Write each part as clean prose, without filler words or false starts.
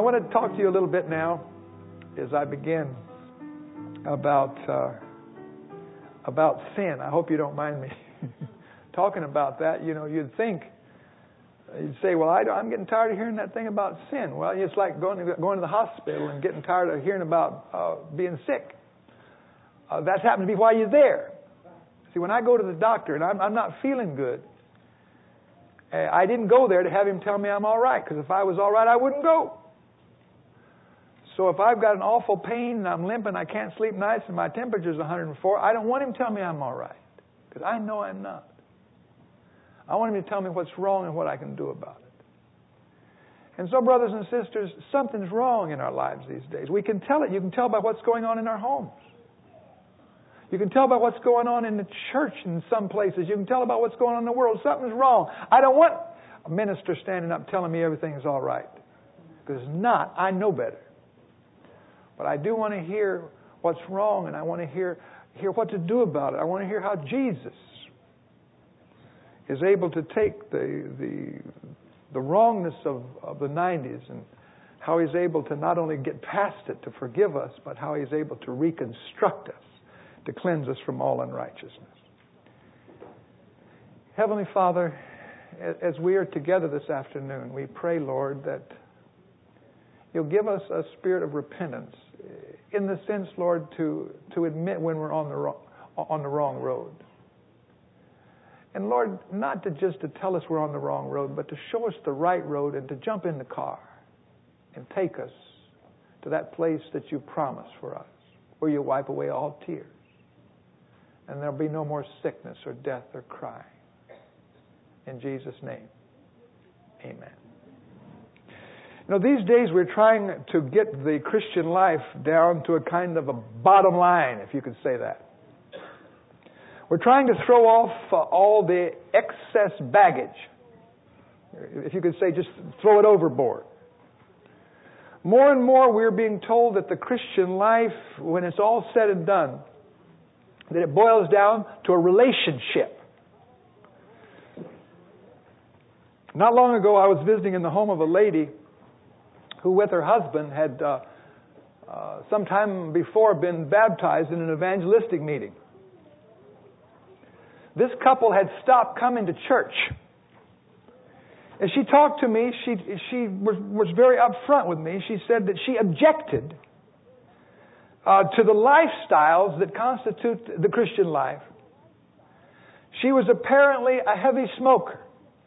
want to talk to you a little bit now as I begin about sin. I hope you don't mind me talking about that. You know, you'd say, well, I'm getting tired of hearing that thing about sin. Well, it's like going to the hospital and getting tired of hearing about being sick. That's happened to be why you're there. See, when I go to the doctor and I'm not feeling good, I didn't go there to have him tell me I'm all right, because if I was all right, I wouldn't go. So if I've got an awful pain and I'm limping, I can't sleep nights, and my temperature's 104, I don't want him to tell me I'm all right, because I know I'm not. I want him to tell me what's wrong and what I can do about it. And so, brothers and sisters, something's wrong in our lives these days. We can tell it. You can tell by what's going on in our homes. You can tell by what's going on in the church in some places. You can tell about what's going on in the world. Something's wrong. I don't want a minister standing up telling me everything is all right, because it's not. I know better. But I do want to hear what's wrong, and I want to hear what to do about it. I want to hear how Jesus is able to take the wrongness of the 90s and how He's able to not only get past it, to forgive us, but how He's able to reconstruct us, to cleanse us from all unrighteousness. Heavenly Father, as we are together this afternoon, we pray, Lord, that You'll give us a spirit of repentance, in the sense, Lord, to admit when we're on the wrong road. And Lord, not just to tell us we're on the wrong road, but to show us the right road and to jump in the car and take us to that place that You promised for us, where You wipe away all tears. And there'll be no more sickness or death or crying. In Jesus' name, amen. You know, these days we're trying to get the Christian life down to a kind of a bottom line, if you could say that. We're trying to throw off all the excess baggage. If you could say, just throw it overboard. More and more we're being told that the Christian life, when it's all said and done, that it boils down to a relationship. Not long ago, I was visiting in the home of a lady who, with her husband, had sometime before been baptized in an evangelistic meeting. This couple had stopped coming to church. As she talked to me, she was very upfront with me. She said that she objected to the lifestyles that constitute the Christian life. She was apparently a heavy smoker.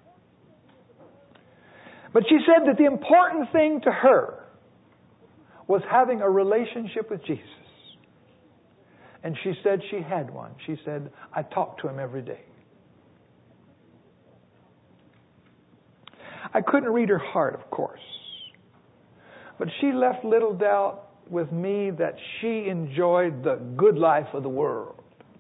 But she said that the important thing to her was having a relationship with Jesus. And she said she had one. She said, I talk to Him every day. I couldn't read her heart, of course. But she left little doubt with me that she enjoyed the good life of the world.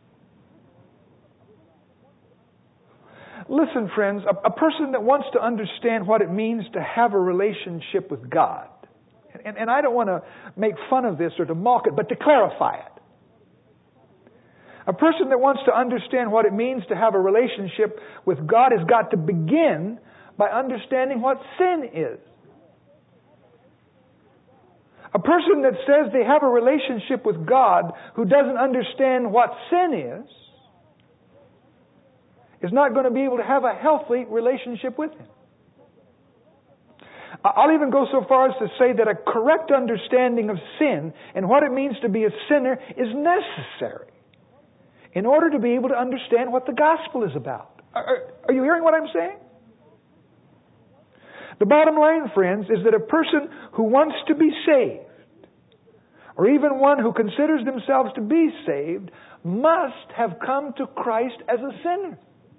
Listen, friends, a person that wants to understand what it means to have a relationship with God, and I don't want to make fun of this or to mock it, but to clarify it. A person that wants to understand what it means to have a relationship with God has got to begin by understanding what sin is. A person that says they have a relationship with God who doesn't understand what sin is not going to be able to have a healthy relationship with Him. I'll even go so far as to say that a correct understanding of sin and what it means to be a sinner is necessary in order to be able to understand what the gospel is about. Are you hearing what I'm saying? The bottom line, friends, is that a person who wants to be saved, or even one who considers themselves to be saved, must have come to Christ as a sinner.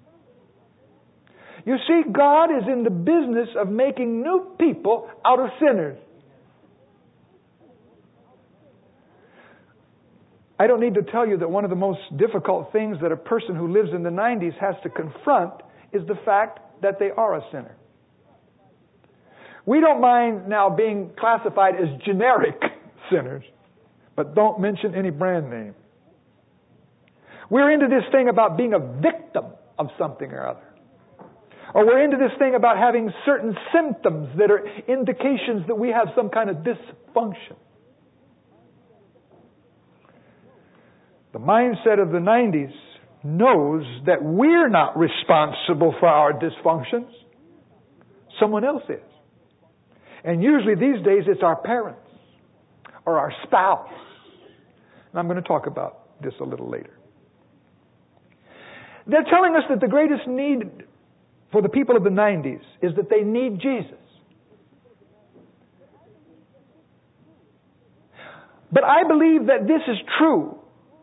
You see, God is in the business of making new people out of sinners. I don't need to tell you that one of the most difficult things that a person who lives in the 90s has to confront is the fact that they are a sinner. We don't mind now being classified as generic sinners, but don't mention any brand name. We're into this thing about being a victim of something or other. Or we're into this thing about having certain symptoms that are indications that we have some kind of dysfunction. The mindset of the 90s knows that we're not responsible for our dysfunctions. Someone else is. And usually these days it's our parents or our spouse. And I'm going to talk about this a little later. They're telling us that the greatest need for the people of the 90s is that they need Jesus. But I believe that this is true.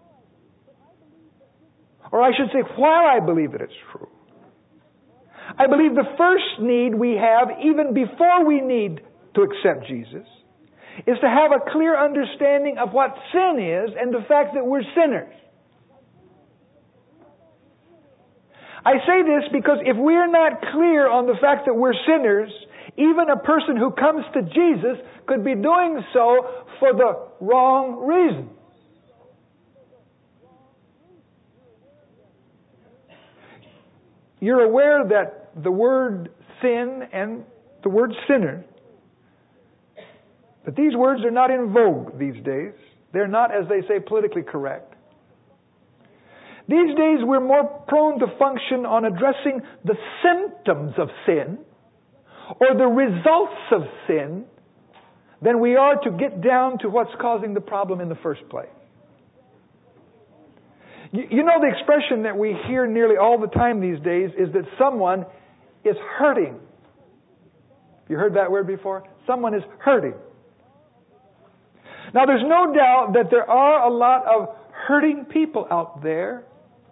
Or I should say, while I believe that it's true, I believe the first need we have, even before we need to accept Jesus, is to have a clear understanding of what sin is and the fact that we're sinners. I say this because if we're not clear on the fact that we're sinners, even a person who comes to Jesus could be doing so for the wrong reason. You're aware that the word sin and the word sinner, that these words are not in vogue these days. They're not, as they say, politically correct. These days we're more prone to function on addressing the symptoms of sin or the results of sin than we are to get down to what's causing the problem in the first place. You know, the expression that we hear nearly all the time these days is that someone is hurting. You heard that word before? Someone is hurting. Now, there's no doubt that there are a lot of hurting people out there.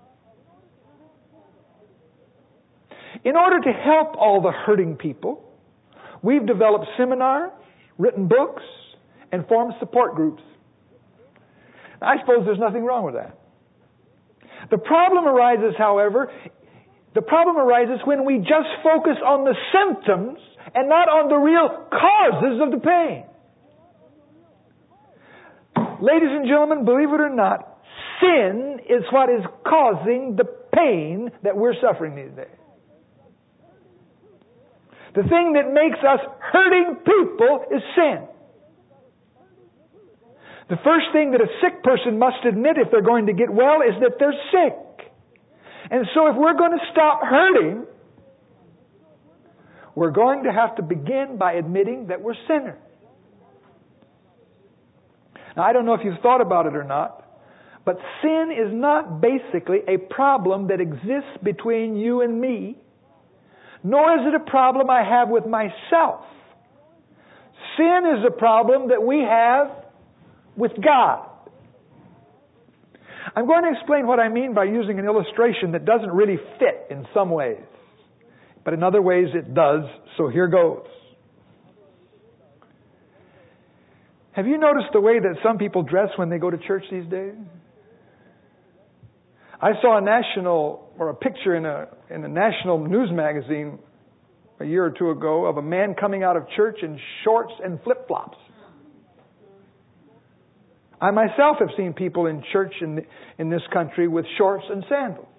In order to help all the hurting people, we've developed seminars, written books, and formed support groups. Now, I suppose there's nothing wrong with that. The problem arises, however, when we just focus on the symptoms and not on the real causes of the pain. Ladies and gentlemen, believe it or not, sin is what is causing the pain that we're suffering these days. The thing that makes us hurting people is sin. The first thing that a sick person must admit if they're going to get well is that they're sick. And so if we're going to stop hurting, we're going to have to begin by admitting that we're sinners. Now, I don't know if you've thought about it or not, but sin is not basically a problem that exists between you and me, nor is it a problem I have with myself. Sin is a problem that we have with God. I'm going to explain what I mean by using an illustration that doesn't really fit in some ways, but in other ways it does, so here goes. Have you noticed the way that some people dress when they go to church these days? I saw a picture in a national news magazine a year or two ago of a man coming out of church in shorts and flip-flops. I myself have seen people in church in this country with shorts and sandals.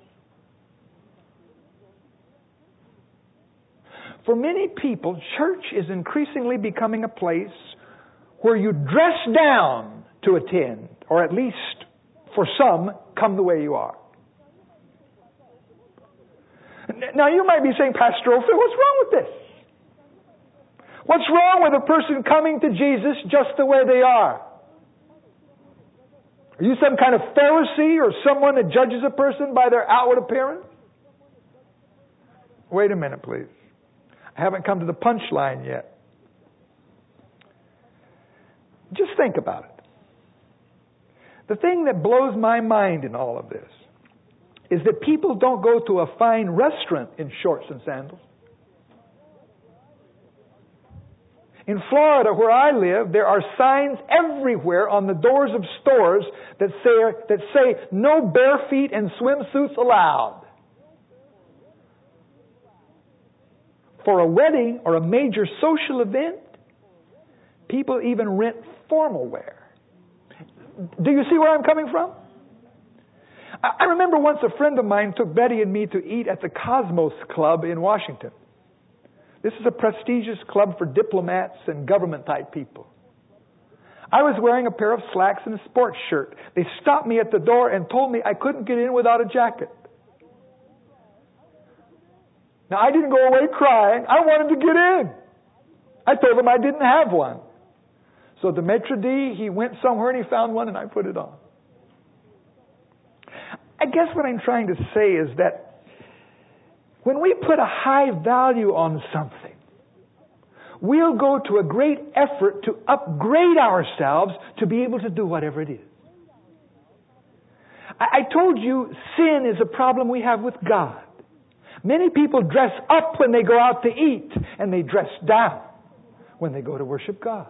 For many people, church is increasingly becoming a place where you dress down to attend, or at least, for some, come the way you are. Now you might be saying, Pastor Ophir, what's wrong with this? What's wrong with a person coming to Jesus just the way they are? Are you some kind of Pharisee or someone that judges a person by their outward appearance? Wait a minute, please. I haven't come to the punchline yet. Just think about it. The thing that blows my mind in all of this is that people don't go to a fine restaurant in shorts and sandals. In Florida, where I live, there are signs everywhere on the doors of stores that say no bare feet and swimsuits allowed. For a wedding or a major social event, people even rent formal wear. Do you see where I'm coming from? I remember once a friend of mine took Betty and me to eat at the Cosmos Club in Washington. This is a prestigious club for diplomats and government-type people. I was wearing a pair of slacks and a sports shirt. They stopped me at the door and told me I couldn't get in without a jacket. Now, I didn't go away crying. I wanted to get in. I told them I didn't have one. So the maitre d', he went somewhere and he found one and I put it on. I guess what I'm trying to say is that when we put a high value on something, we'll go to a great effort to upgrade ourselves to be able to do whatever it is. I told you sin is a problem we have with God. Many people dress up when they go out to eat, and they dress down when they go to worship God.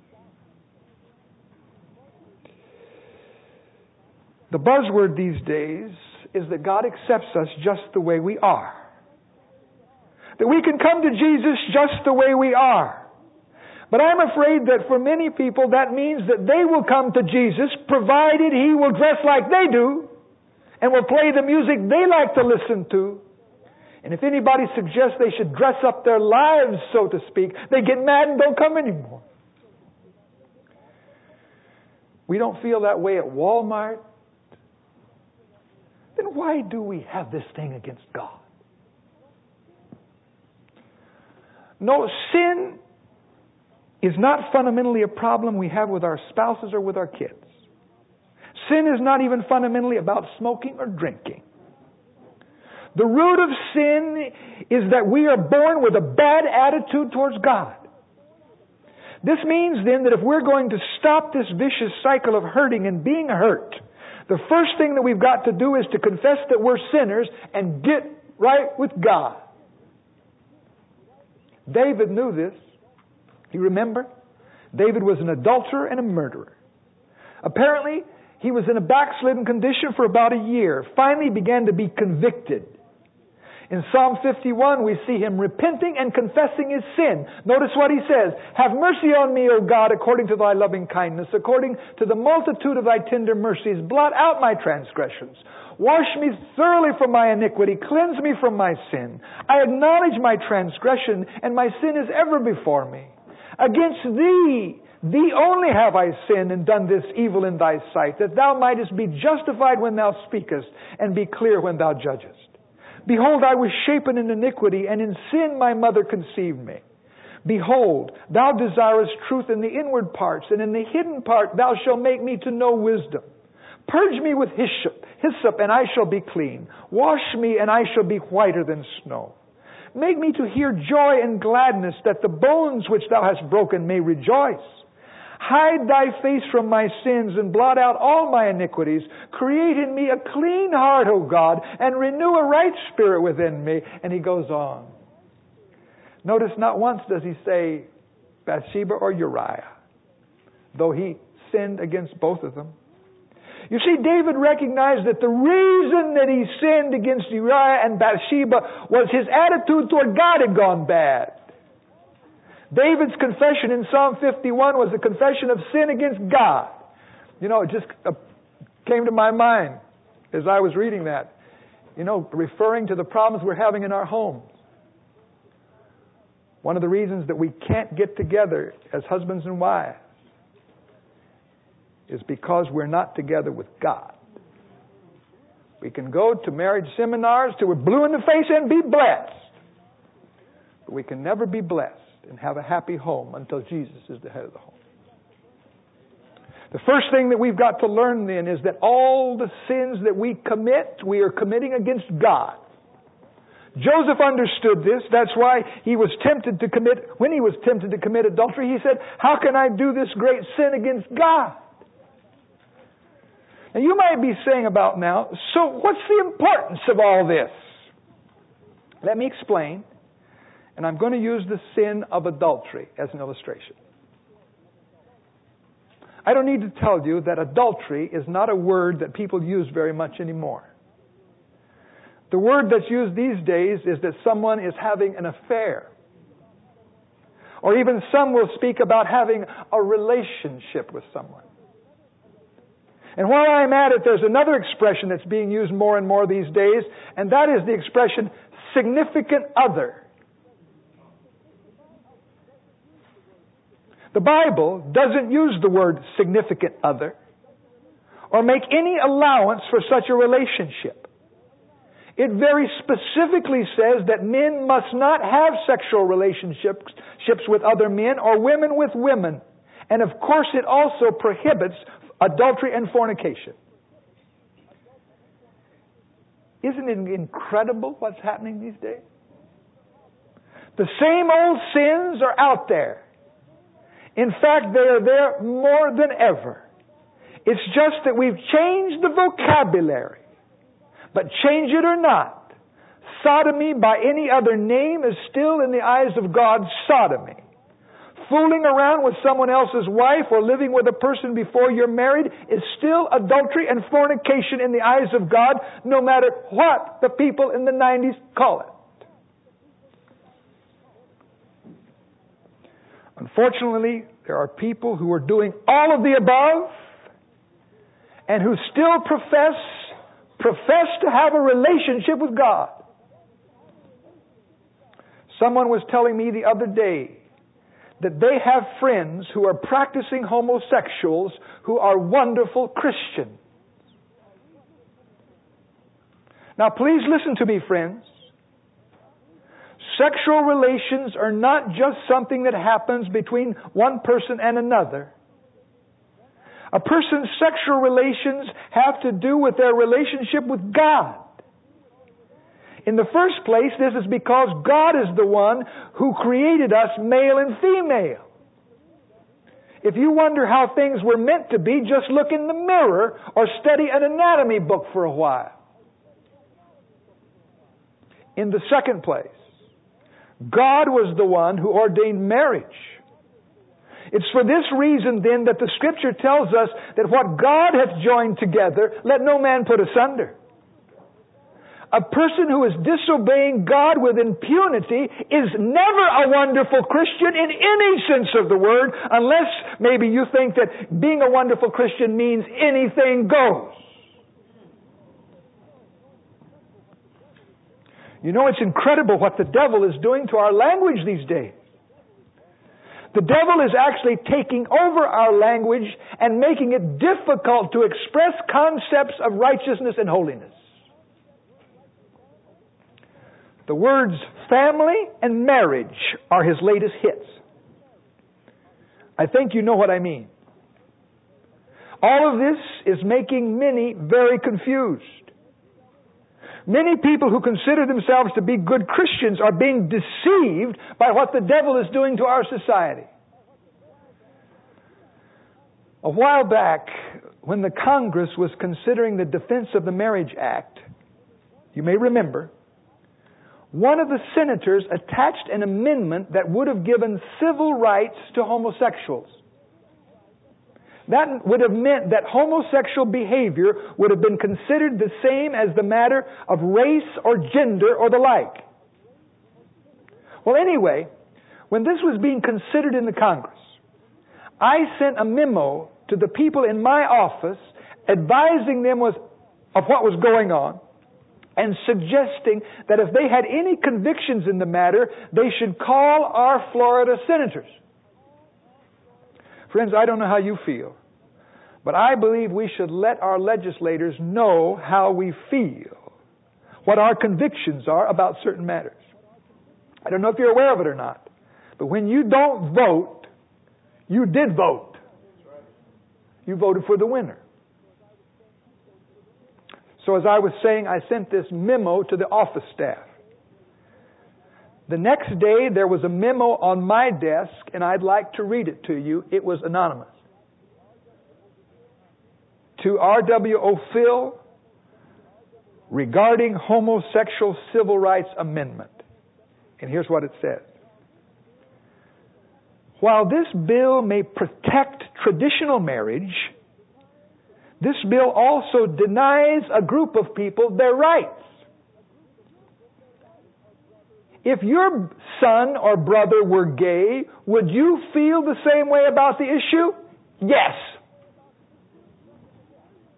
The buzzword these days is that God accepts us just the way we are. That we can come to Jesus just the way we are. But I'm afraid that for many people that means that they will come to Jesus provided He will dress like they do and will play the music they like to listen to. And if anybody suggests they should dress up their lives, so to speak, they get mad and don't come anymore. We don't feel that way at Walmart. Then why do we have this thing against God? No, sin is not fundamentally a problem we have with our spouses or with our kids. Sin is not even fundamentally about smoking or drinking. The root of sin is that we are born with a bad attitude towards God. This means then that if we're going to stop this vicious cycle of hurting and being hurt, the first thing that we've got to do is to confess that we're sinners and get right with God. David knew this. You remember? David was an adulterer and a murderer. Apparently, he was in a backslidden condition for about a year. Finally began to be convicted. In Psalm 51, we see him repenting and confessing his sin. Notice what he says. Have mercy on me, O God, according to thy loving kindness, according to the multitude of thy tender mercies. Blot out my transgressions. Wash me thoroughly from my iniquity. Cleanse me from my sin. I acknowledge my transgression, and my sin is ever before me. Against thee only have I sinned and done this evil in thy sight, that thou mightest be justified when thou speakest, and be clear when thou judgest. Behold, I was shapen in iniquity, and in sin my mother conceived me. Behold, thou desirest truth in the inward parts, and in the hidden part thou shalt make me to know wisdom. Purge me with hyssop, and I shall be clean. Wash me, and I shall be whiter than snow. Make me to hear joy and gladness, that the bones which thou hast broken may rejoice. Hide thy face from my sins and blot out all my iniquities. Create in me a clean heart, O God, and renew a right spirit within me. And he goes on. Notice not once does he say Bathsheba or Uriah, though he sinned against both of them. You see, David recognized that the reason that he sinned against Uriah and Bathsheba was his attitude toward God had gone bad. David's confession in Psalm 51 was a confession of sin against God. You know, it just came to my mind as I was reading that. You know, referring to the problems we're having in our homes. One of the reasons that we can't get together as husbands and wives is because we're not together with God. We can go to marriage seminars till we're blue in the face and be blessed. But we can never be blessed and have a happy home until Jesus is the head of the home. The first thing that we've got to learn then is that all the sins that we commit, we are committing against God. Joseph understood this. That's why he was tempted to commit, when he was tempted to commit adultery, he said, how can I do this great sin against God? And you might be saying about now, so what's the importance of all this? Let me explain. And I'm going to use the sin of adultery as an illustration. I don't need to tell you that adultery is not a word that people use very much anymore. The word that's used these days is that someone is having an affair. Or even some will speak about having a relationship with someone. And while I'm at it, there's another expression that's being used more and more these days, and that is the expression significant other. The Bible doesn't use the word significant other or make any allowance for such a relationship. It very specifically says that men must not have sexual relationships with other men or women with women. And of course it also prohibits adultery and fornication. Isn't it incredible what's happening these days? The same old sins are out there. In fact, they are there more than ever. It's just that we've changed the vocabulary. But change it or not, sodomy by any other name is still in the eyes of God sodomy. Fooling around with someone else's wife or living with a person before you're married is still adultery and fornication in the eyes of God, no matter what the people in the 90s call it. Unfortunately, there are people who are doing all of the above and who still profess to have a relationship with God. Someone was telling me the other day that they have friends who are practicing homosexuals who are wonderful Christians. Now please listen to me, friends. Sexual relations are not just something that happens between one person and another. A person's sexual relations have to do with their relationship with God. In the first place, this is because God is the one who created us male and female. If you wonder how things were meant to be, just look in the mirror or study an anatomy book for a while. In the second place, God was the one who ordained marriage. It's for this reason then that the Scripture tells us that what God hath joined together, let no man put asunder. A person who is disobeying God with impunity is never a wonderful Christian in any sense of the word, unless maybe you think that being a wonderful Christian means anything goes. You know, it's incredible what the devil is doing to our language these days. The devil is actually taking over our language and making it difficult to express concepts of righteousness and holiness. The words family and marriage are his latest hits. I think you know what I mean. All of this is making many very confused. Many people who consider themselves to be good Christians are being deceived by what the devil is doing to our society. A while back, when the Congress was considering the Defense of the Marriage Act, you may remember, one of the senators attached an amendment that would have given civil rights to homosexuals. That would have meant that homosexual behavior would have been considered the same as the matter of race or gender or the like. Well, anyway, when this was being considered in the Congress, I sent a memo to the people in my office advising them of what was going on and suggesting that if they had any convictions in the matter, they should call our Florida senators. Friends, I don't know how you feel, but I believe we should let our legislators know how we feel, what our convictions are about certain matters. I don't know if you're aware of it or not, but when you don't vote, you did vote. You voted for the winner. So as I was saying, I sent this memo to the office staff. The next day, there was a memo on my desk, and I'd like to read it to you. It was anonymous. To R.W. O'Phil, regarding homosexual civil rights amendment. And here's what it says. While this bill may protect traditional marriage, this bill also denies a group of people their rights. If your son or brother were gay, would you feel the same way about the issue? Yes.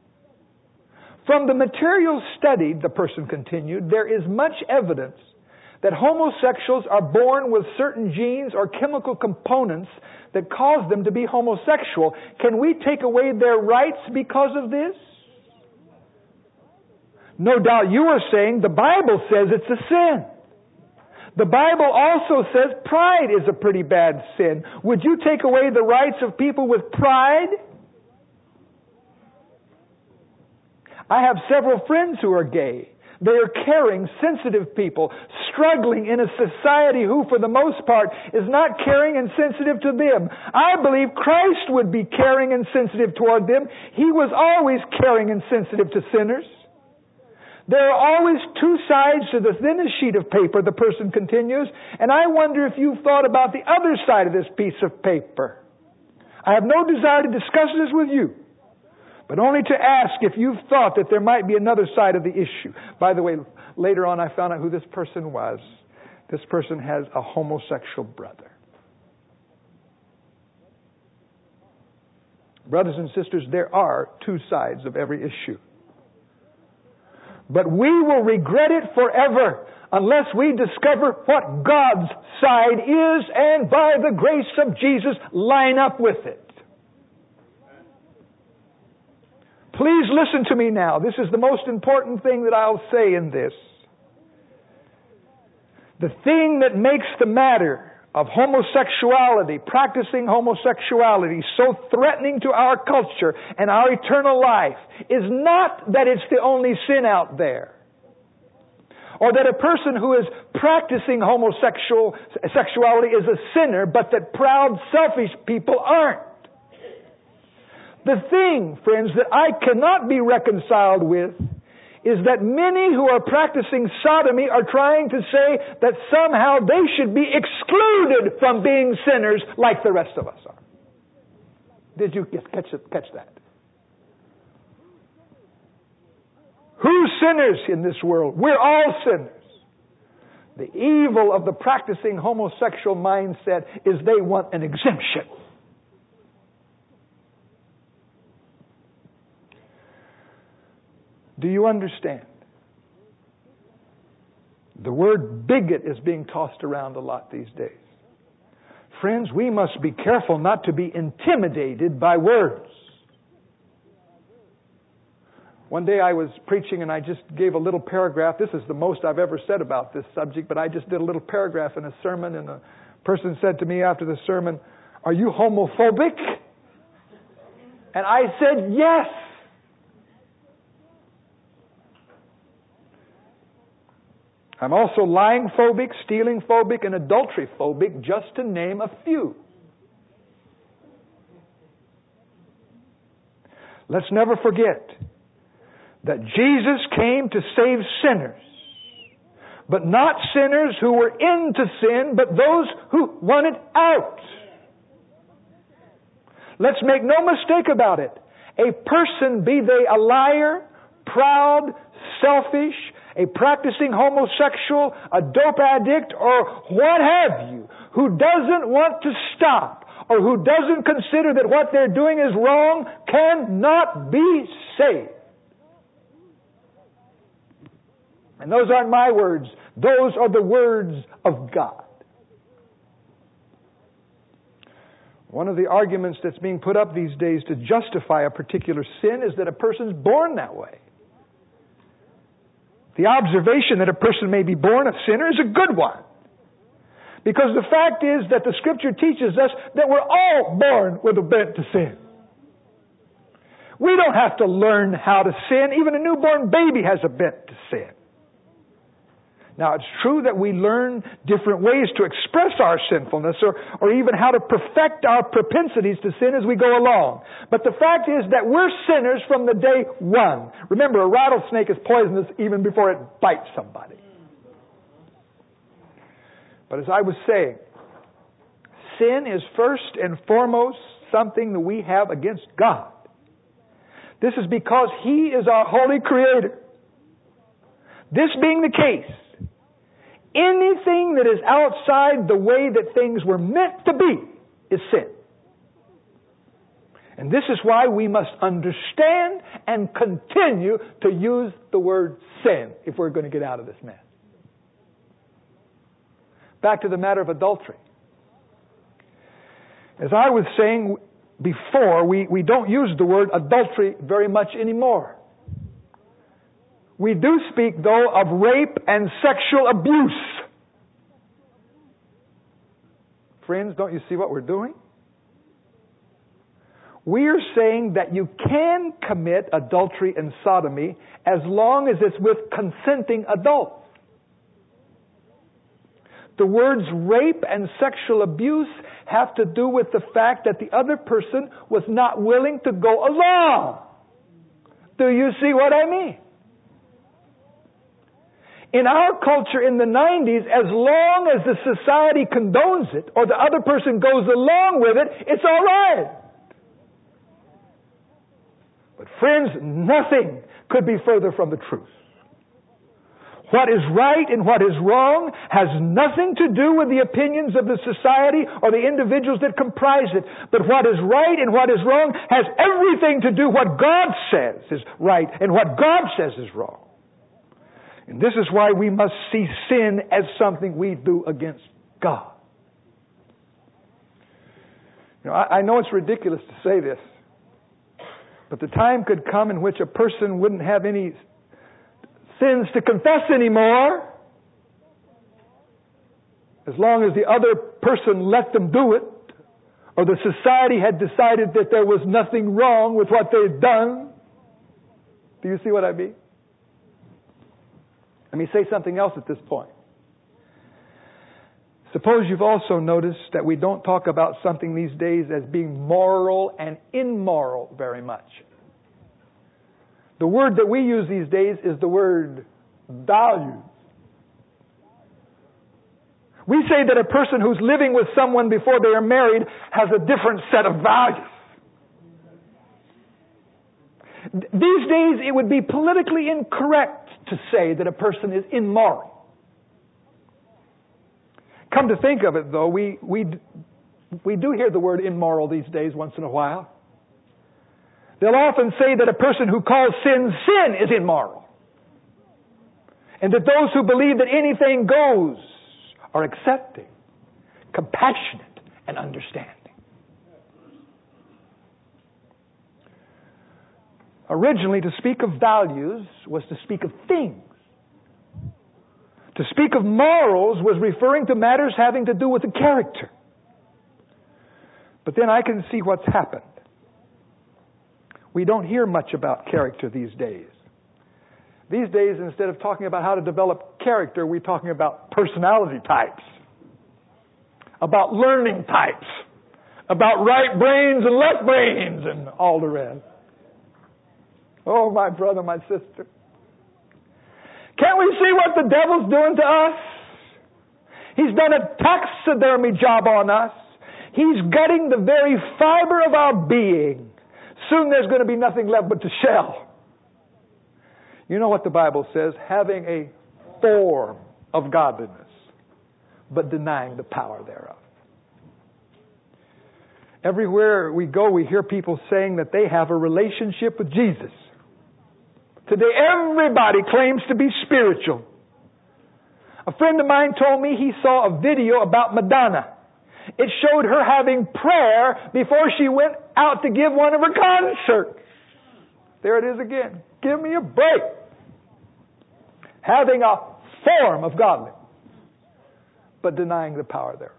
From the material studied, the person continued, there is much evidence that homosexuals are born with certain genes or chemical components that cause them to be homosexual. Can we take away their rights because of this? No doubt you are saying the Bible says it's a sin. The Bible also says pride is a pretty bad sin. Would you take away the rights of people with pride? I have several friends who are gay. They are caring, sensitive people, struggling in a society who, for the most part, is not caring and sensitive to them. I believe Christ would be caring and sensitive toward them. He was always caring and sensitive to sinners. There are always two sides to the thinnest sheet of paper, the person continues, and I wonder if you've thought about the other side of this piece of paper. I have no desire to discuss this with you, but only to ask if you've thought that there might be another side of the issue. By the way, later on I found out who this person was. This person has a homosexual brother. Brothers and sisters, there are two sides of every issue. But we will regret it forever unless we discover what God's side is and by the grace of Jesus line up with it. Please listen to me now. This is the most important thing that I'll say in this. The thing that makes the matter of homosexuality, practicing homosexuality, so threatening to our culture and our eternal life is not that it's the only sin out there, or that a person who is practicing homosexuality is a sinner, but that proud, selfish people aren't. The thing, friends, that I cannot be reconciled with is that many who are practicing sodomy are trying to say that somehow they should be excluded from being sinners like the rest of us are. Did you catch that? Who's sinners in this world? We're all sinners. The evil of the practicing homosexual mindset is they want an exemption. Do you understand? The word bigot is being tossed around a lot these days. Friends, we must be careful not to be intimidated by words. One day I was preaching and I just gave a little paragraph. This is the most I've ever said about this subject, but I just did a little paragraph in a sermon, and a person said to me after the sermon, "Are you homophobic?" And I said, "Yes." I'm also lying phobic, stealing phobic, and adultery phobic, just to name a few. Let's never forget that Jesus came to save sinners, but not sinners who were into sin, but those who wanted out. Let's make no mistake about it. A person, be they a liar, proud, selfish, a practicing homosexual, a dope addict, or what have you, who doesn't want to stop, or who doesn't consider that what they're doing is wrong, cannot be saved. And those aren't my words. Those are the words of God. One of the arguments that's being put up these days to justify a particular sin is that a person's born that way. The observation that a person may be born a sinner is a good one. Because the fact is that the Scripture teaches us that we're all born with a bent to sin. We don't have to learn how to sin. Even a newborn baby has a bent to sin. Now, it's true that we learn different ways to express our sinfulness or even how to perfect our propensities to sin as we go along. But the fact is that we're sinners from the day one. Remember, a rattlesnake is poisonous even before it bites somebody. But as I was saying, sin is first and foremost something that we have against God. This is because He is our holy Creator. This being the case, anything that is outside the way that things were meant to be is sin. And this is why we must understand and continue to use the word sin if we're going to get out of this mess. Back to the matter of adultery. As I was saying before, we don't use the word adultery very much anymore. We do speak, though, of rape and sexual abuse. Friends, don't you see what we're doing? We are saying that you can commit adultery and sodomy as long as it's with consenting adults. The words rape and sexual abuse have to do with the fact that the other person was not willing to go along. Do you see what I mean? In our culture in the 90s, as long as the society condones it or the other person goes along with it, it's all right. But friends, nothing could be further from the truth. What is right and what is wrong has nothing to do with the opinions of the society or the individuals that comprise it. But what is right and what is wrong has everything to do what God says is right and what God says is wrong. And this is why we must see sin as something we do against God. You know, I know it's ridiculous to say this, but the time could come in which a person wouldn't have any sins to confess anymore, as long as the other person let them do it, or the society had decided that there was nothing wrong with what they'd done. Do you see what I mean? Let me say something else at this point. Suppose you've also noticed that we don't talk about something these days as being moral and immoral very much. The word that we use these days is the word values. We say that a person who's living with someone before they are married has a different set of values. These days it would be politically incorrect to say that a person is immoral. Come to think of it, though, we do hear the word immoral these days once in a while. They'll often say that a person who calls sin is immoral. And that those who believe that anything goes are accepting, compassionate, and understanding. Originally, to speak of values was to speak of things. To speak of morals was referring to matters having to do with the character. But then I can see what's happened. We don't hear much about character these days. These days, instead of talking about how to develop character, we're talking about personality types, about learning types, about right brains and left brains, and all the rest. Oh, my brother, my sister. Can't we see what the devil's doing to us? He's done a taxidermy job on us. He's gutting the very fiber of our being. Soon there's going to be nothing left but the shell. You know what the Bible says? Having a form of godliness, but denying the power thereof. Everywhere we go, we hear people saying that they have a relationship with Jesus. Today, everybody claims to be spiritual. A friend of mine told me he saw a video about Madonna. It showed her having prayer before she went out to give one of her concerts. There it is again. Give me a break. Having a form of godliness, but denying the power thereof.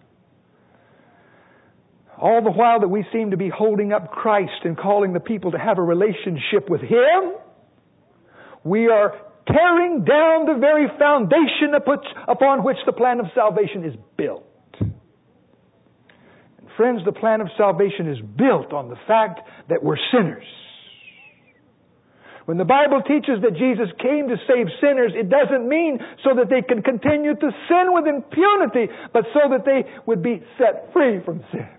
All the while that we seem to be holding up Christ and calling the people to have a relationship with Him, we are tearing down the very foundation upon which the plan of salvation is built. And friends, the plan of salvation is built on the fact that we're sinners. When the Bible teaches that Jesus came to save sinners, it doesn't mean so that they can continue to sin with impunity, but so that they would be set free from sin.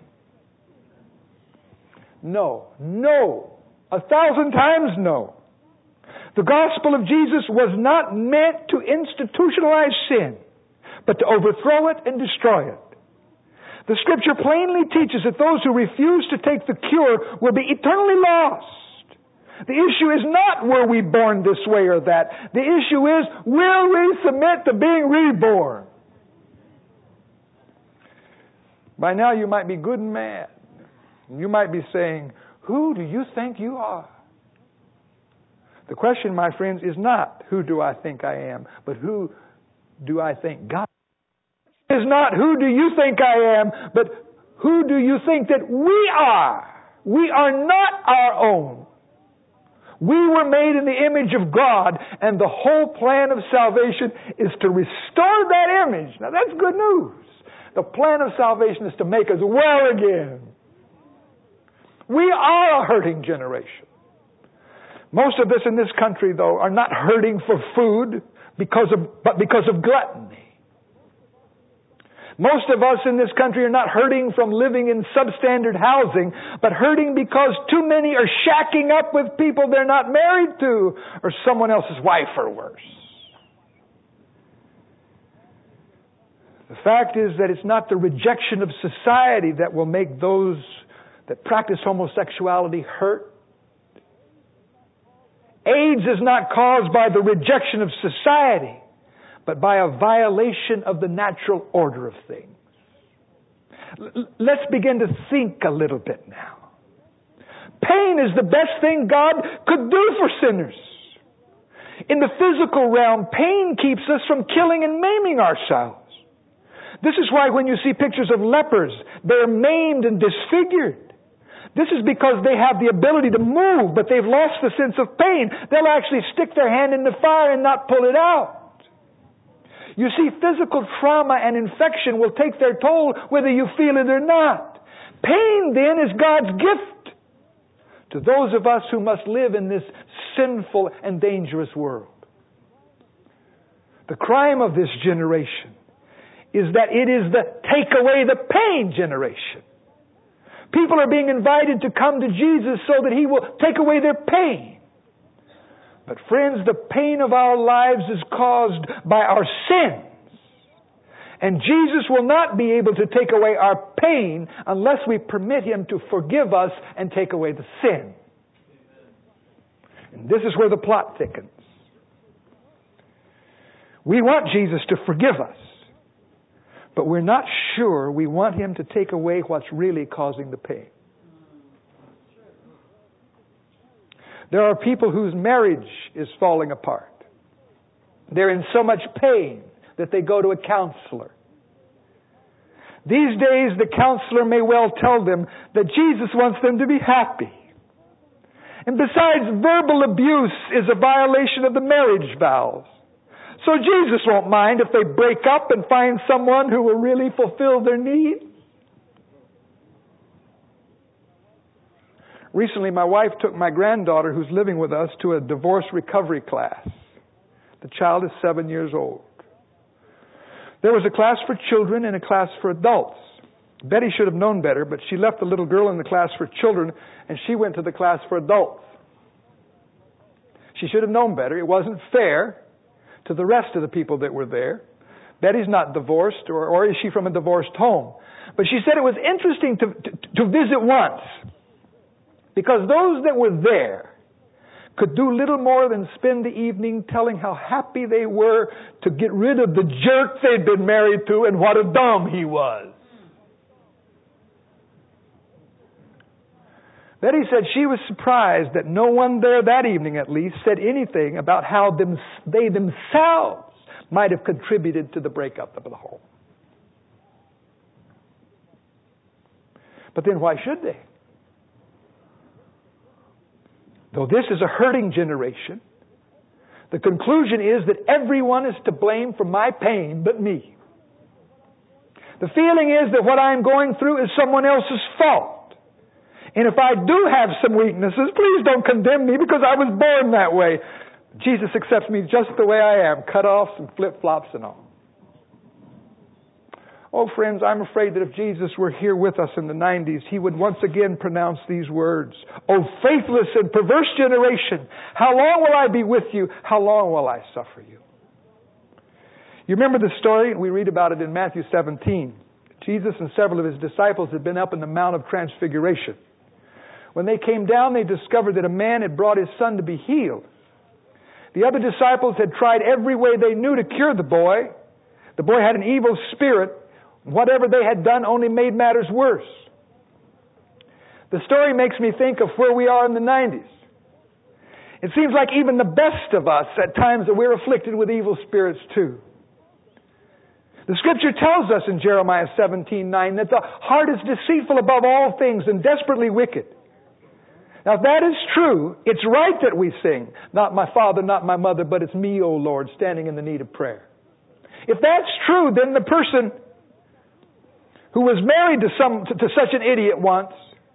No. 1,000 times no. The gospel of Jesus was not meant to institutionalize sin, but to overthrow it and destroy it. The Scripture plainly teaches that those who refuse to take the cure will be eternally lost. The issue is not were we born this way or that. The issue is will we submit to being reborn? By now you might be good and mad. You might be saying, who do you think you are? The question, my friends, is not who do I think I am, but who do I think God is. It is not who do you think I am, but who do you think that we are? We are not our own. We were made in the image of God, and the whole plan of salvation is to restore that image. Now that's good news. The plan of salvation is to make us well again. We are a hurting generation. Most of us in this country, though, are not hurting for food but because of gluttony. Most of us in this country are not hurting from living in substandard housing, but hurting because too many are shacking up with people they're not married to, or someone else's wife or worse. The fact is that it's not the rejection of society that will make those that practice homosexuality hurt. AIDS is not caused by the rejection of society, but by a violation of the natural order of things. Let's begin to think a little bit now. Pain is the best thing God could do for sinners. In the physical realm, pain keeps us from killing and maiming ourselves. This is why when you see pictures of lepers, they're maimed and disfigured. This is because they have the ability to move, but they've lost the sense of pain. They'll actually stick their hand in the fire and not pull it out. You see, physical trauma and infection will take their toll whether you feel it or not. Pain, then, is God's gift to those of us who must live in this sinful and dangerous world. The crime of this generation is that it is the take away the pain generation. People are being invited to come to Jesus so that He will take away their pain. But friends, the pain of our lives is caused by our sins. And Jesus will not be able to take away our pain unless we permit Him to forgive us and take away the sin. And this is where the plot thickens. We want Jesus to forgive us. But we're not sure we want Him to take away what's really causing the pain. There are people whose marriage is falling apart. They're in so much pain that they go to a counselor. These days, the counselor may well tell them that Jesus wants them to be happy. And besides, verbal abuse is a violation of the marriage vows. So Jesus won't mind if they break up and find someone who will really fulfill their needs. Recently, my wife took my granddaughter, who's living with us, to a divorce recovery class. The child is 7 years old. There was a class for children and a class for adults. Betty should have known better, but she left the little girl in the class for children, and she went to the class for adults. She should have known better. It wasn't fair to the rest of the people that were there. Betty's not divorced, or is she from a divorced home? But she said it was interesting to visit once, because those that were there could do little more than spend the evening telling how happy they were to get rid of the jerk they'd been married to and what a dumb he was. Betty said she was surprised that no one there that evening, at least, said anything about how they themselves might have contributed to the breakup of the home. But then why should they? Though this is a hurting generation, the conclusion is that everyone is to blame for my pain but me. The feeling is that what I'm going through is someone else's fault. And if I do have some weaknesses, please don't condemn me because I was born that way. Jesus accepts me just the way I am, cut-offs and flip-flops and all. Oh, friends, I'm afraid that if Jesus were here with us in the 90s, He would once again pronounce these words. Oh, faithless and perverse generation, how long will I be with you? How long will I suffer you? You remember the story? We read about it in Matthew 17. Jesus and several of his disciples had been up in the Mount of Transfiguration. When they came down, they discovered that a man had brought his son to be healed. The other disciples had tried every way they knew to cure the boy. The boy had an evil spirit. Whatever they had done only made matters worse. The story makes me think of where we are in the 90s. It seems like even the best of us at times that we're afflicted with evil spirits too. The Scripture tells us in Jeremiah 17:9 that the heart is deceitful above all things and desperately wicked. Now if that is true, it's right that we sing, not my father, not my mother, but it's me, O Lord, standing in the need of prayer. If that's true, then the person who was married to such an idiot once,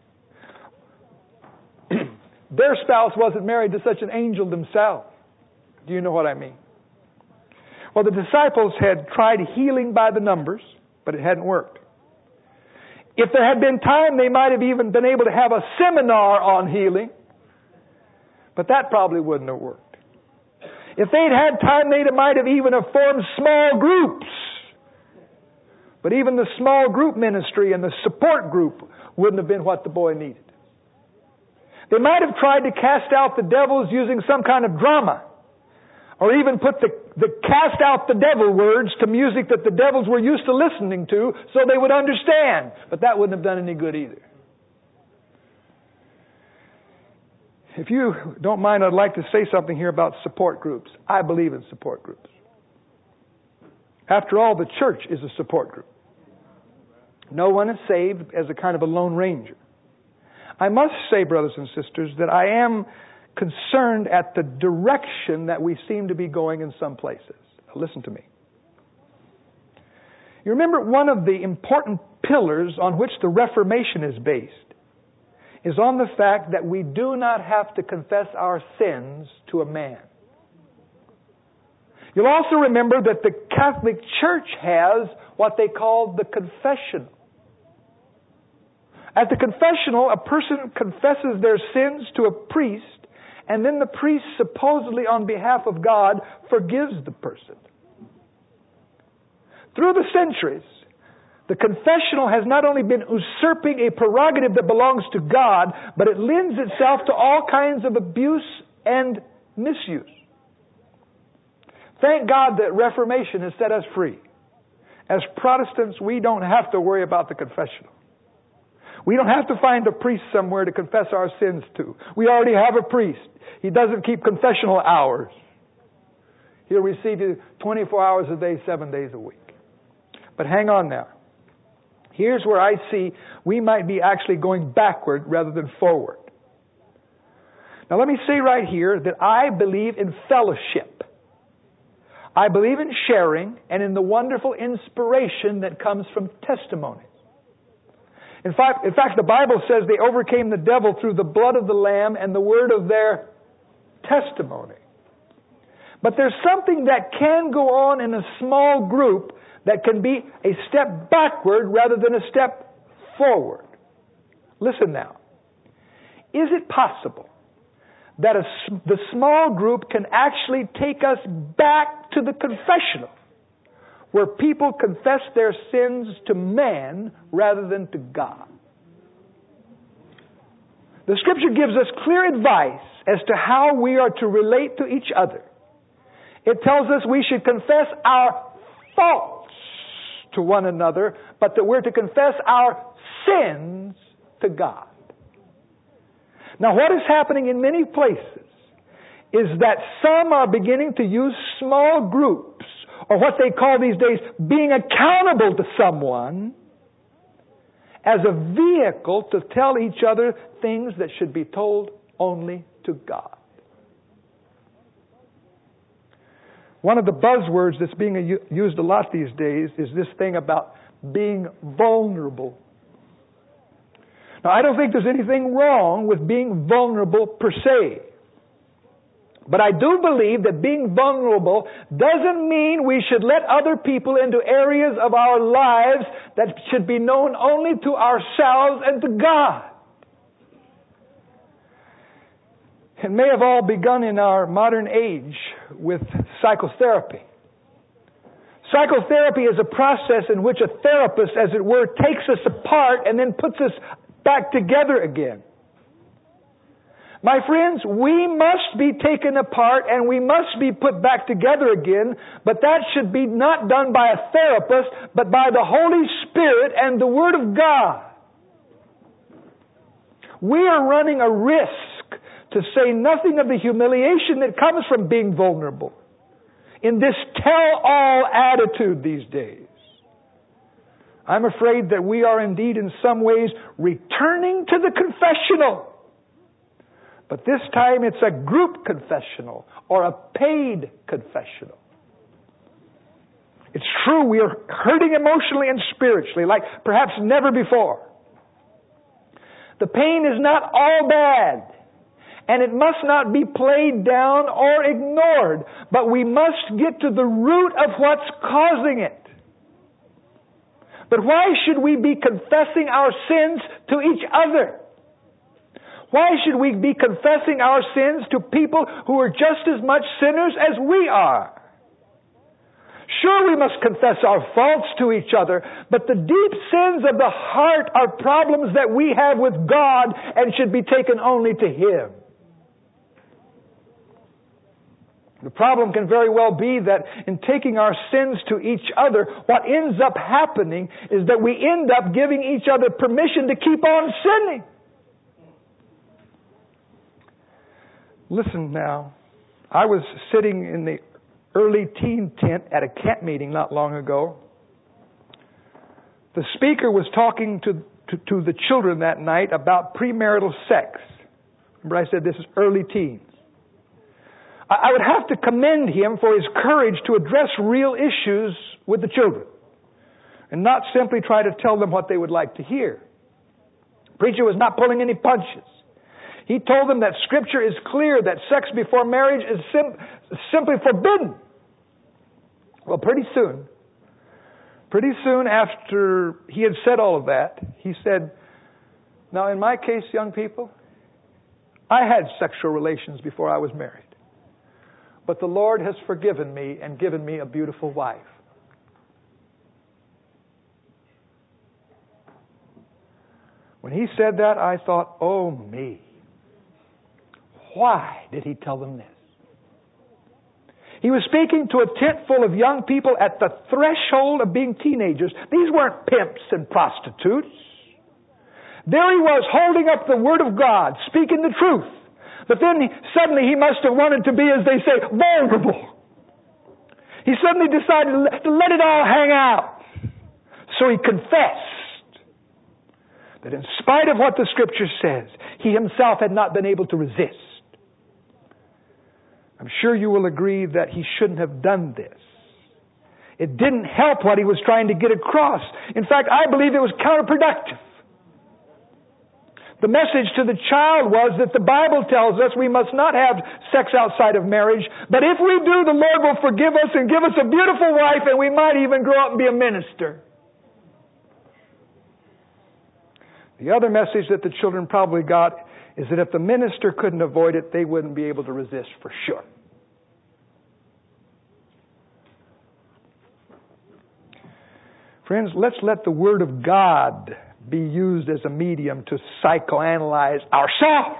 their spouse wasn't married to such an angel themselves. Do you know what I mean? Well, the disciples had tried healing by the numbers, but it hadn't worked. If there had been time, they might have even been able to have a seminar on healing, but that probably wouldn't have worked. If they'd had time, they might have even formed small groups. But even the small group ministry and the support group wouldn't have been what the boy needed. They might have tried to cast out the devils using some kind of drama, or even put the cast out the devil words to music that the devils were used to listening to so they would understand. But that wouldn't have done any good either. If you don't mind, I'd like to say something here about support groups. I believe in support groups. After all, the church is a support group. No one is saved as a kind of a lone ranger. I must say, brothers and sisters, that I am concerned at the direction that we seem to be going in some places. Now, listen to me. You remember one of the important pillars on which the Reformation is based is on the fact that we do not have to confess our sins to a man. You'll also remember that the Catholic Church has what they call the confessional. At the confessional, a person confesses their sins to a priest, and then the priest, supposedly on behalf of God, forgives the person. Through the centuries, the confessional has not only been usurping a prerogative that belongs to God, but it lends itself to all kinds of abuse and misuse. Thank God that Reformation has set us free. As Protestants, we don't have to worry about the confessional. We don't have to find a priest somewhere to confess our sins to. We already have a priest. He doesn't keep confessional hours. He'll receive you 24 hours a day, 7 days a week. But hang on now. Here's where I see we might be actually going backward rather than forward. Now let me say right here that I believe in fellowship. I believe in sharing and in the wonderful inspiration that comes from testimonies. In fact, the Bible says they overcame the devil through the blood of the Lamb and the word of their testimony. But there's something that can go on in a small group that can be a step backward rather than a step forward. Listen now. Is it possible that the small group can actually take us back to the confessional, where people confess their sins to man rather than to God? The Scripture gives us clear advice as to how we are to relate to each other. It tells us we should confess our faults to one another, but that we're to confess our sins to God. Now, what is happening in many places is that some are beginning to use small groups, or what they call these days being accountable to someone, as a vehicle to tell each other things that should be told only to God. One of the buzzwords that's being used a lot these days is this thing about being vulnerable. Now, I don't think there's anything wrong with being vulnerable per se. But I do believe that being vulnerable doesn't mean we should let other people into areas of our lives that should be known only to ourselves and to God. It may have all begun in our modern age with psychotherapy. Psychotherapy is a process in which a therapist, as it were, takes us apart and then puts us back together again. My friends, we must be taken apart and we must be put back together again, but that should be not done by a therapist, but by the Holy Spirit and the Word of God. We are running a risk, to say nothing of the humiliation that comes from being vulnerable, in this tell-all attitude these days. I'm afraid that we are indeed in some ways returning to the confessional. But this time it's a group confessional or a paid confessional. It's true, we are hurting emotionally and spiritually like perhaps never before. The pain is not all bad, and it must not be played down or ignored, but we must get to the root of what's causing it. But why should we be confessing our sins to each other? Why should we be confessing our sins to people who are just as much sinners as we are? Sure, we must confess our faults to each other, but the deep sins of the heart are problems that we have with God and should be taken only to Him. The problem can very well be that in taking our sins to each other, what ends up happening is that we end up giving each other permission to keep on sinning. Listen now, I was sitting in the early teen tent at a camp meeting not long ago. The speaker was talking to the children that night about premarital sex. Remember I said this is early teens. I would have to commend him for his courage to address real issues with the children and not simply try to tell them what they would like to hear. The preacher was not pulling any punches. He told them that Scripture is clear that sex before marriage is simply forbidden. Well, pretty soon after he had said all of that, he said, now in my case, young people, I had sexual relations before I was married. But the Lord has forgiven me and given me a beautiful wife. When he said that, I thought, oh me. Why did he tell them this? He was speaking to a tent full of young people at the threshold of being teenagers. These weren't pimps and prostitutes. There he was holding up the Word of God, speaking the truth. But then suddenly he must have wanted to be, as they say, vulnerable. He suddenly decided to let it all hang out. So he confessed that in spite of what the Scripture says, he himself had not been able to resist. I'm sure you will agree that he shouldn't have done this. It didn't help what he was trying to get across. In fact, I believe it was counterproductive. The message to the child was that the Bible tells us we must not have sex outside of marriage, but if we do, the Lord will forgive us and give us a beautiful wife, and we might even grow up and be a minister. The other message that the children probably got is that if the minister couldn't avoid it, they wouldn't be able to resist for sure. Friends, let's let the Word of God be used as a medium to psychoanalyze ourselves.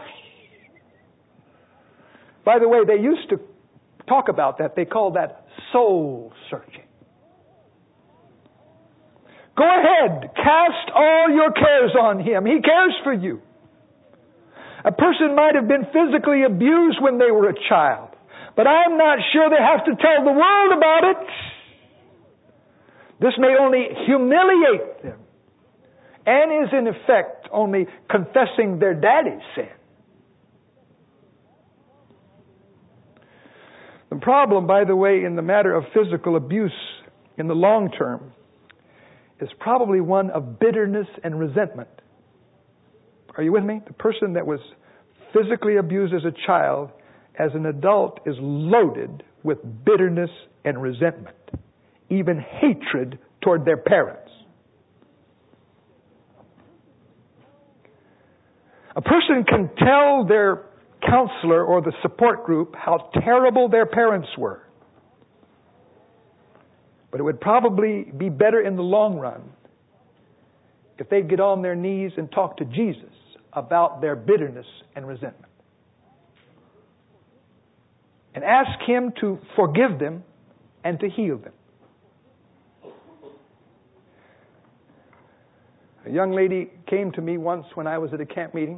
By the way, they used to talk about that. They called that soul searching. Go ahead, cast all your cares on Him. He cares for you. A person might have been physically abused when they were a child, but I'm not sure they have to tell the world about it. This may only humiliate them and is in effect only confessing their daddy's sin. The problem, by the way, in the matter of physical abuse in the long term is probably one of bitterness and resentment. Are you with me? The person that was physically abused as a child, as an adult, is loaded with bitterness and resentment, even hatred toward their parents. A person can tell their counselor or the support group how terrible their parents were. But it would probably be better in the long run if they'd get on their knees and talk to Jesus about their bitterness and resentment. And ask Him to forgive them and to heal them. A young lady came to me once when I was at a camp meeting.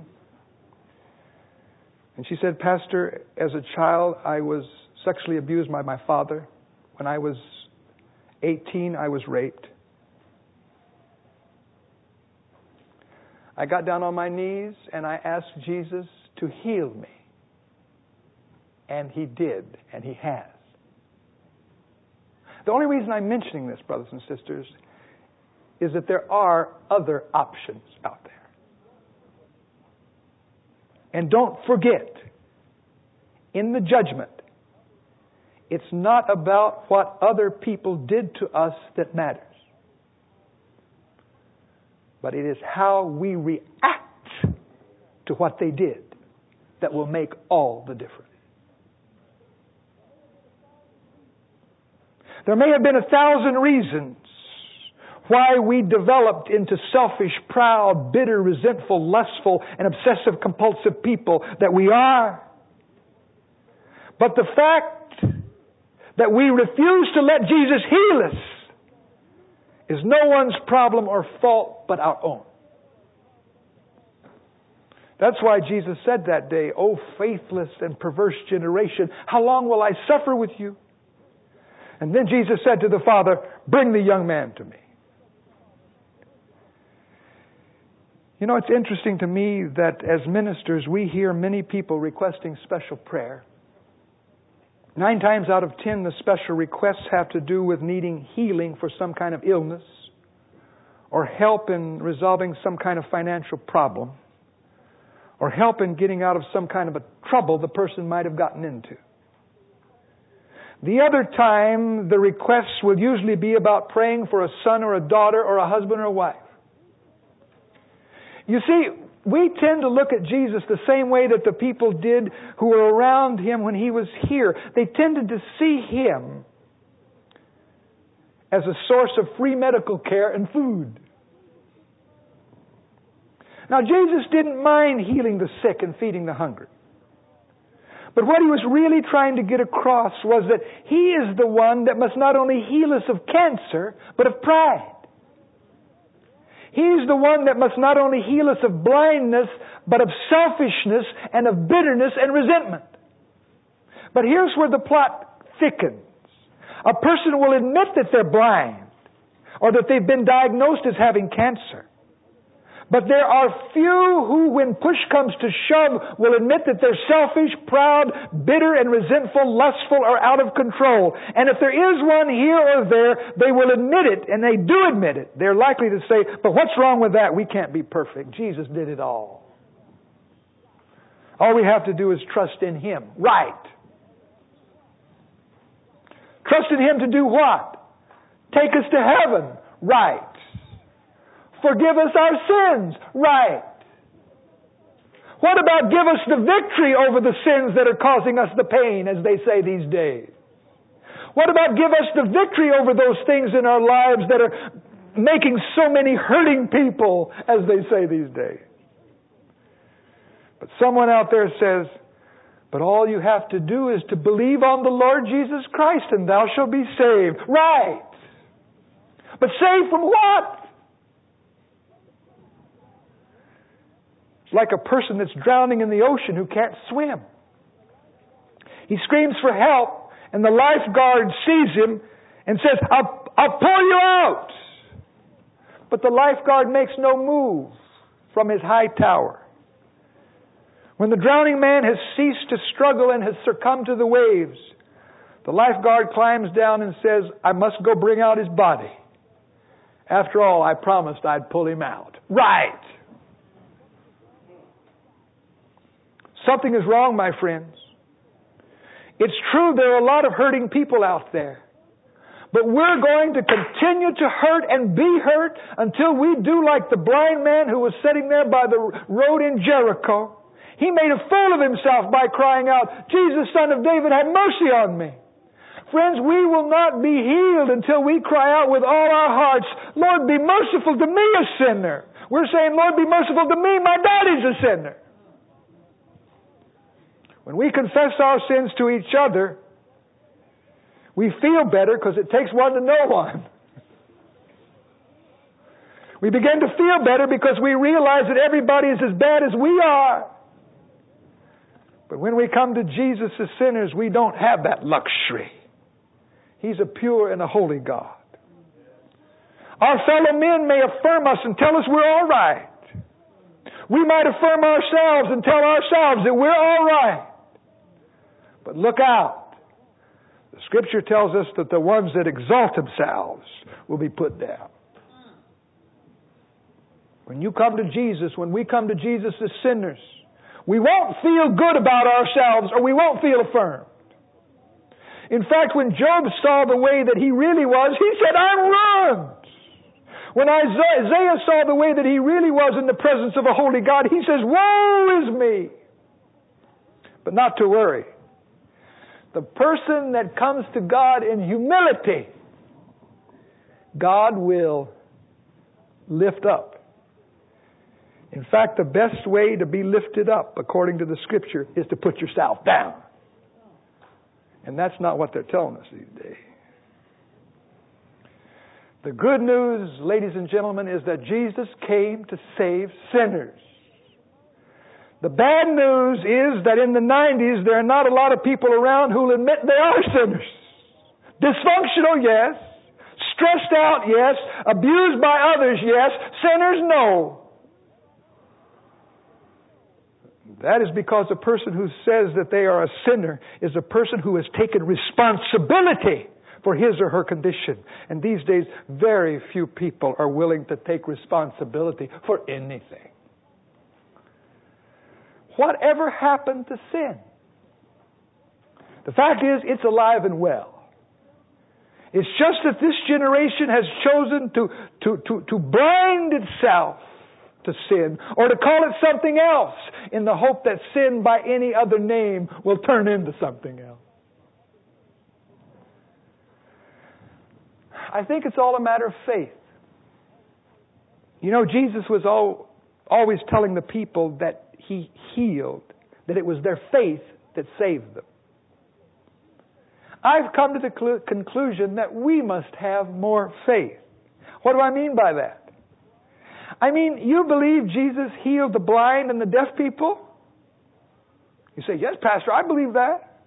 And she said, Pastor, as a child, I was sexually abused by my father. When I was 18, I was raped. I got down on my knees and I asked Jesus to heal me. And He did, and He has. The only reason I'm mentioning this, brothers and sisters, is that there are other options out there. And don't forget, in the judgment, it's not about what other people did to us that matters. But it is how we react to what they did that will make all the difference. There may have been 1,000 reasons why we developed into selfish, proud, bitter, resentful, lustful, and obsessive compulsive people that we are. But the fact that we refuse to let Jesus heal us is no one's problem or fault but our own. That's why Jesus said that day, "O faithless and perverse generation, how long will I suffer with you?" And then Jesus said to the Father, "Bring the young man to me." You know, it's interesting to me that as ministers, we hear many people requesting special prayer. 9 times out of 10, the special requests have to do with needing healing for some kind of illness or help in resolving some kind of financial problem or help in getting out of some kind of a trouble the person might have gotten into. The other time, the requests will usually be about praying for a son or a daughter or a husband or a wife. You see, we tend to look at Jesus the same way that the people did who were around Him when He was here. They tended to see Him as a source of free medical care and food. Now, Jesus didn't mind healing the sick and feeding the hungry. But what He was really trying to get across was that He is the one that must not only heal us of cancer, but of pride. He's the one that must not only heal us of blindness, but of selfishness and of bitterness and resentment. But here's where the plot thickens. A person will admit that they're blind, or that they've been diagnosed as having cancer. But there are few who, when push comes to shove, will admit that they're selfish, proud, bitter, and resentful, lustful, or out of control. And if there is one here or there, they will admit it, and they do admit it. They're likely to say, but what's wrong with that? We can't be perfect. Jesus did it all. All we have to do is trust in Him. Right. Trust in Him to do what? Take us to heaven. Right. Forgive us our sins. Right. What about give us the victory over the sins that are causing us the pain, as they say these days? What about give us the victory over those things in our lives that are making so many hurting people, as they say these days? But someone out there says, but all you have to do is to believe on the Lord Jesus Christ and thou shalt be saved. Right. But saved from what? It's like a person that's drowning in the ocean who can't swim. He screams for help, and the lifeguard sees him and says, I'll pull you out. But the lifeguard makes no move from his high tower. When the drowning man has ceased to struggle and has succumbed to the waves, the lifeguard climbs down and says, I must go bring out his body. After all, I promised I'd pull him out. Right. Something is wrong, my friends. It's true there are a lot of hurting people out there. But we're going to continue to hurt and be hurt until we do like the blind man who was sitting there by the road in Jericho. He made a fool of himself by crying out, Jesus, Son of David, have mercy on me. Friends, we will not be healed until we cry out with all our hearts, Lord, be merciful to me, a sinner. We're saying, Lord, be merciful to me, my daddy's a sinner. When we confess our sins to each other, we feel better because it takes one to know one. We begin to feel better because we realize that everybody is as bad as we are. But when we come to Jesus as sinners, we don't have that luxury. He's a pure and a holy God. Our fellow men may affirm us and tell us we're all right. We might affirm ourselves and tell ourselves that we're all right. But look out. The Scripture tells us that the ones that exalt themselves will be put down. When you come to Jesus, when we come to Jesus as sinners, we won't feel good about ourselves or we won't feel affirmed. In fact, when Job saw the way that he really was, he said, I'm ruined. When Isaiah saw the way that he really was in the presence of a holy God, he says, woe is me. But not to worry. The person that comes to God in humility, God will lift up. In fact, the best way to be lifted up, according to the Scripture, is to put yourself down. And that's not what they're telling us these days. The good news, ladies and gentlemen, is that Jesus came to save sinners. The bad news is that in the 90s, there are not a lot of people around who will admit they are sinners. Dysfunctional, yes. Stressed out, yes. Abused by others, yes. Sinners, no. That is because a person who says that they are a sinner is a person who has taken responsibility for his or her condition. And these days, very few people are willing to take responsibility for anything. Whatever happened to sin? The fact is, it's alive and well. It's just that this generation has chosen to blind itself to sin, or to call it something else, in the hope that sin by any other name will turn into something else. I think it's all a matter of faith. You know, Jesus was always telling the people that He healed, that it was their faith that saved them. I've come to the conclusion that we must have more faith. What do I mean by that? I mean, you believe Jesus healed the blind and the deaf people? You say, yes, Pastor, I believe that.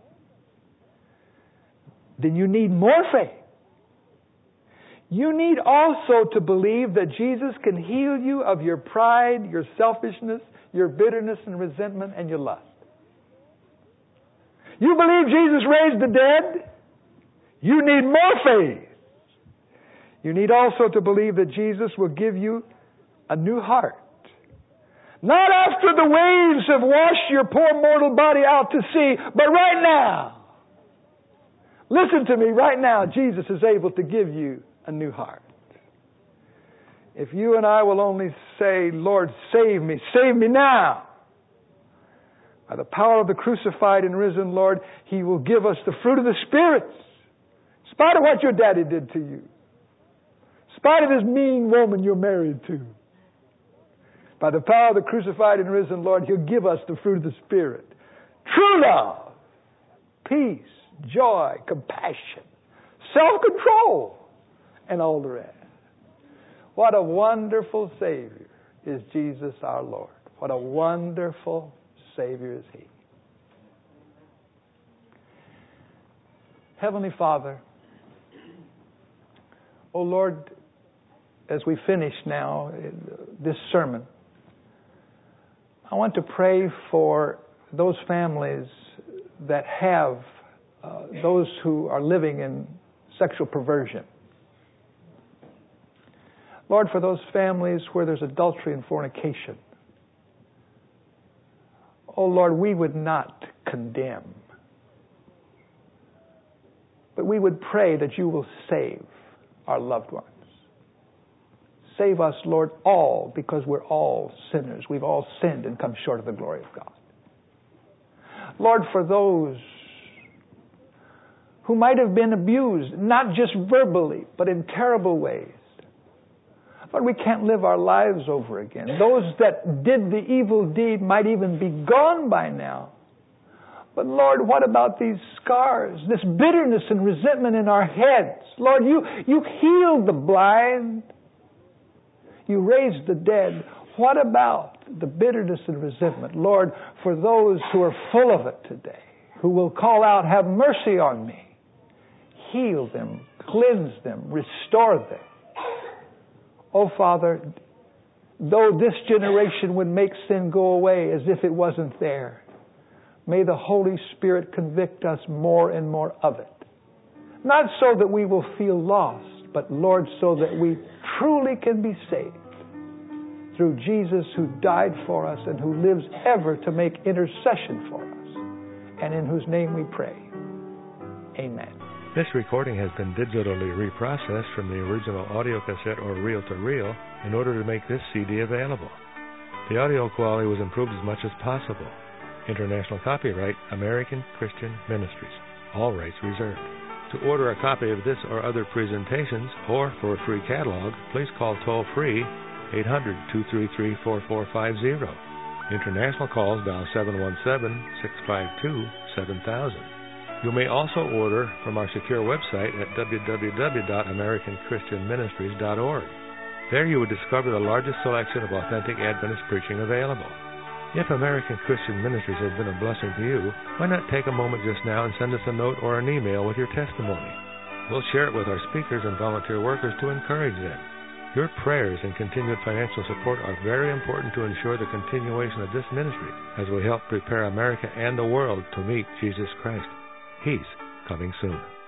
Then you need more faith. You need also to believe that Jesus can heal you of your pride, your selfishness, your bitterness and resentment, and your lust. You believe Jesus raised the dead? You need more faith. You need also to believe that Jesus will give you a new heart. Not after the waves have washed your poor mortal body out to sea, but right now. Listen to me, right now, Jesus is able to give you a new heart. If you and I will only say, Lord, save me now. By the power of the crucified and risen Lord, He will give us the fruit of the Spirit. In spite of what your daddy did to you. In spite of this mean woman you're married to. By the power of the crucified and risen Lord, He'll give us the fruit of the Spirit. True love, peace, joy, compassion, self-control, and all the rest. What a wonderful Savior is Jesus our Lord. What a wonderful Savior is He. Heavenly Father, oh Lord, as we finish now this sermon, I want to pray for those families that have those who are living in sexual perversion. Lord, for those families where there's adultery and fornication. Oh Lord, we would not condemn, but we would pray that You will save our loved ones. Save us, Lord, all, because we're all sinners. We've all sinned and come short of the glory of God. Lord, for those who might have been abused, not just verbally, but in terrible ways. But we can't live our lives over again. Those that did the evil deed might even be gone by now. But Lord, what about these scars, this bitterness and resentment in our heads? Lord, you healed the blind. You raised the dead. What about the bitterness and resentment? Lord, for those who are full of it today, who will call out, have mercy on me. Heal them, cleanse them, restore them. Oh, Father, though this generation would make sin go away as if it wasn't there, may the Holy Spirit convict us more and more of it. Not so that we will feel lost, but, Lord, so that we truly can be saved through Jesus, who died for us and who lives ever to make intercession for us, and in whose name we pray. Amen. This recording has been digitally reprocessed from the original audio cassette or reel-to-reel in order to make this CD available. The audio quality was improved as much as possible. International copyright, American Christian Ministries. All rights reserved. To order a copy of this or other presentations, or for a free catalog, please call toll-free 800-233-4450. International calls dial 717-652-7000. You may also order from our secure website at www.americanchristianministries.org. There you will discover the largest selection of authentic Adventist preaching available. If American Christian Ministries has been a blessing to you, why not take a moment just now and send us a note or an email with your testimony? We'll share it with our speakers and volunteer workers to encourage them. Your prayers and continued financial support are very important to ensure the continuation of this ministry as we help prepare America and the world to meet Jesus Christ. He's coming soon.